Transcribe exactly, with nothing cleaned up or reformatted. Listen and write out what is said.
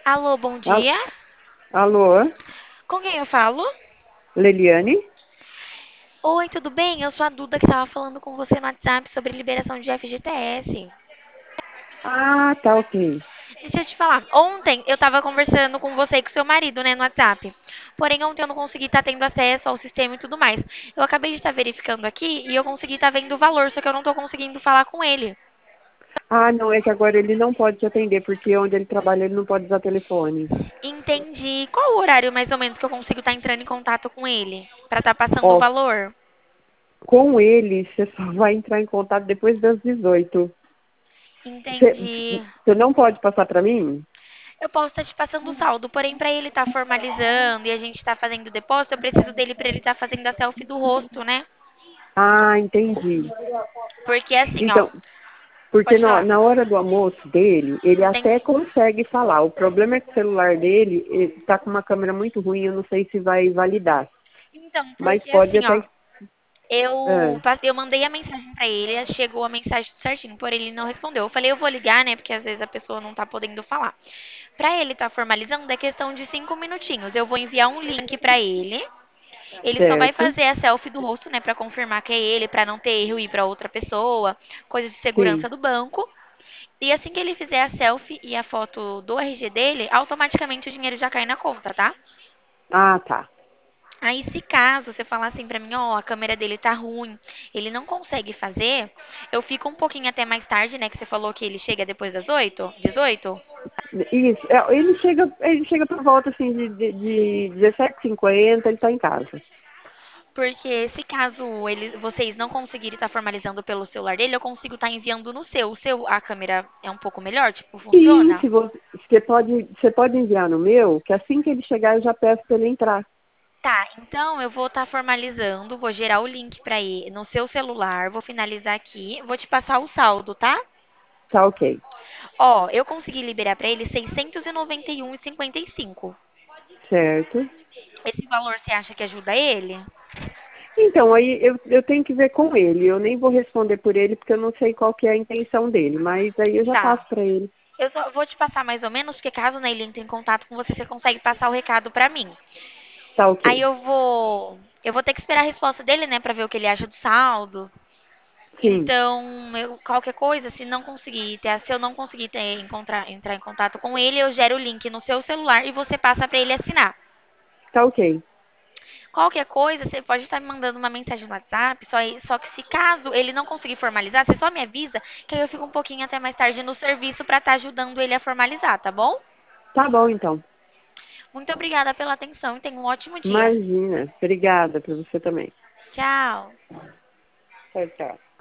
Alô, bom Al- dia. Alô, Com quem eu falo? Leliane? Oi, tudo bem? Eu sou a Duda que estava falando com você no WhatsApp sobre liberação de F G T S. Ah, tá ok. Deixa eu te falar. Ontem eu estava conversando com você e com seu marido, né, no WhatsApp. Porém, ontem eu não consegui estar tendo acesso ao sistema e tudo mais. Eu acabei de estar verificando aqui e eu consegui estar vendo o valor, só que eu não estou conseguindo falar com ele. Ah, não, é que agora ele não pode te atender, porque onde ele trabalha ele não pode usar telefone. Entendi. Qual o horário mais ou menos que eu consigo estar entrando em contato com ele? Para estar passando o Ó, valor? com ele você só vai entrar em contato depois das dezoito. Você Entendi. você não pode passar para mim? Eu posso estar te passando o saldo, porém, para ele estar formalizando e a gente estar fazendo o depósito, eu preciso dele para ele estar fazendo a selfie do rosto, né? Ah, entendi. Porque assim, ó, Então, porque pode na, falar. na hora do almoço dele, ele até Entendi. consegue falar. O problema é que o celular dele está com uma câmera muito ruim, eu não sei se vai validar. Então, Mas porque pode assim, ó, até. eu, Ah, passe- eu mandei a mensagem pra ele, chegou a mensagem certinho, porém ele não respondeu. Eu falei, eu vou ligar, né, porque às vezes a pessoa não tá podendo falar. Pra ele estar formalizando, é questão de cinco minutinhos. Eu vou enviar um link pra ele. Ele só vai certo? fazer a selfie do rosto, né, pra confirmar que é ele, pra não ter erro e ir pra outra pessoa, coisa de Sim. segurança do banco. E assim que ele fizer a selfie e a foto do R G dele, automaticamente o dinheiro já cai na conta, tá? Ah, tá. Aí, se caso você falar assim pra mim, ó, a câmera dele tá ruim, ele não consegue fazer, eu fico um pouquinho até mais tarde, né, que você falou que ele chega depois das oito, dezoito. Isso. É, ele chega, ele chega por volta assim de, de, de dezessete e cinquenta, ele está em casa. Porque se caso ele, vocês não conseguirem estar formalizando pelo celular dele, eu consigo estar enviando no seu. O seu, a câmera é um pouco melhor, tipo, Sim, funciona? se você, você pode, você pode enviar no meu, que assim que ele chegar eu já peço para ele entrar. Tá, então eu vou estar formalizando, vou gerar o link pra ele no seu celular, vou finalizar aqui, vou te passar o saldo, tá? Tá ok. Ó, eu consegui liberar pra ele seiscentos e noventa e um e cinquenta e cinco. Certo. Esse valor você acha que ajuda ele? Então, aí eu, eu tenho que ver com ele. Eu nem vou responder por ele porque eu não sei qual que é a intenção dele, mas aí eu já Tá. passo para ele. Eu só vou te passar mais ou menos, porque caso né, ele entre em contato com você, você consegue passar o recado pra mim. Tá Aí ok. eu vou, eu vou ter que esperar a resposta dele, né, pra ver o que ele acha do saldo. Sim, Então, eu, qualquer coisa, se não conseguir ter, se eu não conseguir ter, encontrar, entrar em contato com ele, eu gero o link no seu celular e você passa pra ele assinar. tá ok. Qualquer coisa, você pode estar me mandando uma mensagem no WhatsApp, só, só que se caso ele não conseguir formalizar, você só me avisa, que aí eu fico um pouquinho até mais tarde no serviço pra estar ajudando ele a formalizar, tá bom? Tá bom então. Muito obrigada pela atenção e tenha um ótimo dia. Imagina. Obrigada para você também. Tchau. Tchau, tchau.